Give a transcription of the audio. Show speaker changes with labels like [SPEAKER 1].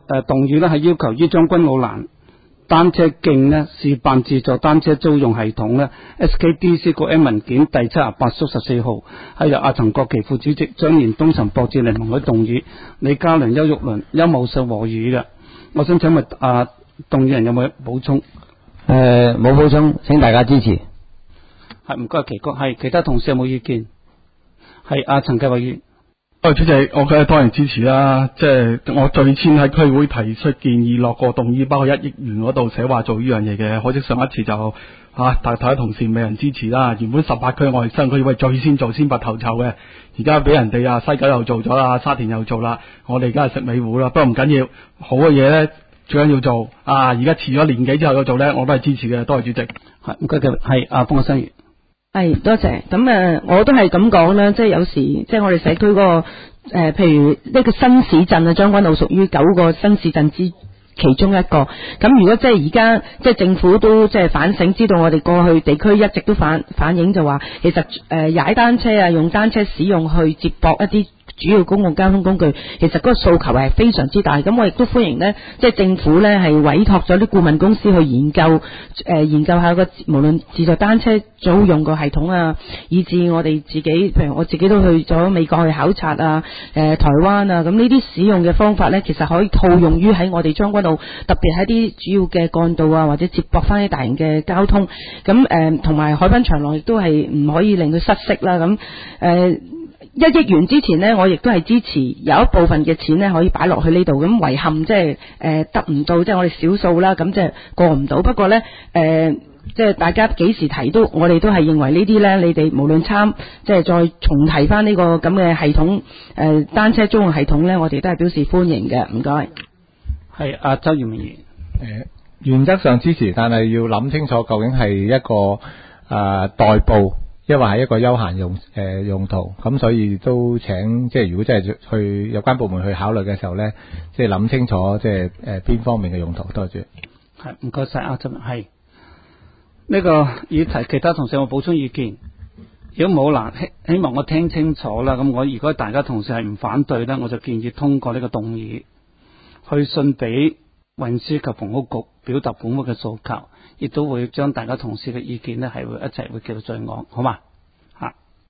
[SPEAKER 1] 動議呢係要求於將軍澳欄單車徑呢試辦自助單車租用系統呢 SKDC 個 M 文件第78/14號，係由阿陳國旗副主席、張延東、陳博志聯盟去動議，李家良、邱玉麟、邱茂信和議嘅。我想請問動議人有冇補充？
[SPEAKER 2] 冇補充，請大家支持。
[SPEAKER 1] 係，唔該，奇哥。係其他同事有冇意見？係阿陳繼偉議員。
[SPEAKER 3] 主席，我梗係當然支持啦。即係我最先喺區會提出建議落個動議，包括1億元嗰度寫話做呢樣嘢嘅。可惜上一次就大家同事未人支持啦。原本18區我哋新區會最先做先拔頭籌嘅，而家俾人哋西九又做咗啦，沙田又做啦，我哋而家係食尾糊啦。不過唔緊要，好嘅嘢咧最緊要做。而家遲咗年幾之後要做咧，我都係支持嘅。多謝主席。
[SPEAKER 1] 係唔該嘅，係阿方國生議員。
[SPEAKER 4] 係，多謝。咁我都係咁講啦，即係有時即係我哋社區嗰個譬如呢個新市鎮啊，將軍澳屬於9個新市鎮之其中一個。咁如果即係而家即係政府都即係反省，知道我哋過去地區一直都反映就話，其實踩單車啊，用單車使用去接駁一啲主要公共交通工具，其實嗰個訴求係非常之大。咁我亦都歡迎呢，即係政府呢係委託咗啲顧問公司去研究下個無論自助單車租用個系統啊，以至我哋自己，譬如我自己都去咗美國去考察啊，台灣啊，咁呢啲使用嘅方法呢，其實可以套用於喺我哋將軍澳，特別喺啲主要嘅幹道啊，或者接駁翻啲大型嘅交通。咁同埋海濱長廊亦都係唔可以令佢失色啦。咁1億元之前呢，我亦都係支持有一部分嘅錢呢可以擺落去呢度。咁遺憾即係得唔到，即係我哋少數啦，咁即係過唔到。不過呢，即係大家幾時提都，我哋都係認為呢啲呢，你哋無論即係再重提翻呢個咁嘅系統，單車租用系統呢，我哋都係表示歡迎嘅。唔該。
[SPEAKER 1] 係阿周耀明議員。
[SPEAKER 5] 原則上支持，但係要諗清楚究竟係一個代步，因為係一個休閒用途，咁所以都請即係如果真係去有關部門去考慮嘅時候呢，即係諗清楚即係邊方面嘅用途。多謝。
[SPEAKER 1] 係，唔該晒阿周。係呢個議題，其他同事有冇補充意見？如果冇嗱，希望我聽清楚啦。咁我如果大家同事係唔反對呢，我就建議通過呢個動議，去信俾運輸及房屋局表達本屋嘅訴求，亦都會將大家同事嘅意見呢係會一齊會叫到最岸，好嘛？